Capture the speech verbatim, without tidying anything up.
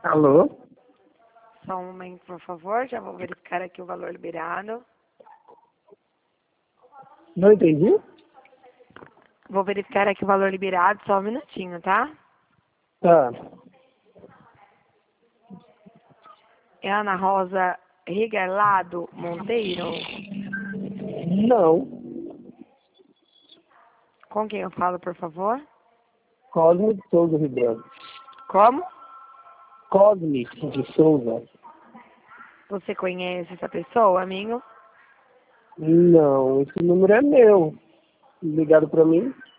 Alô? Só um momento, por favor. Já vou verificar aqui o valor liberado. Não entendi? Vou verificar aqui o valor liberado, só um minutinho, tá? Tá. É Ana Rosa Rigarlado Monteiro. Não. Com quem eu falo, por favor? Cosme de Souza Ribeiro. Como? Cosme de Souza. Você conhece essa pessoa, amigo? Não, esse número é meu. Ligado pra mim?